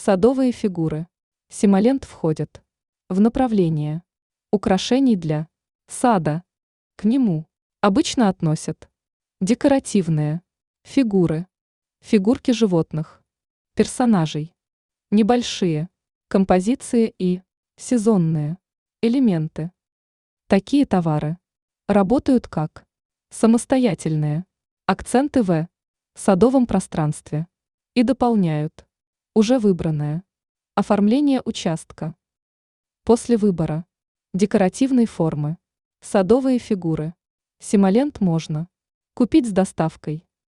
Садовые фигуры. Симолент входит в направление украшений для сада. К нему обычно относят декоративные фигуры, фигурки животных, персонажей, небольшие композиции и сезонные элементы. Такие товары работают как самостоятельные акценты в садовом пространстве и дополняют уже выбранное оформление участка. После выбора декоративной формы садовые фигуры Симолент можно купить с доставкой.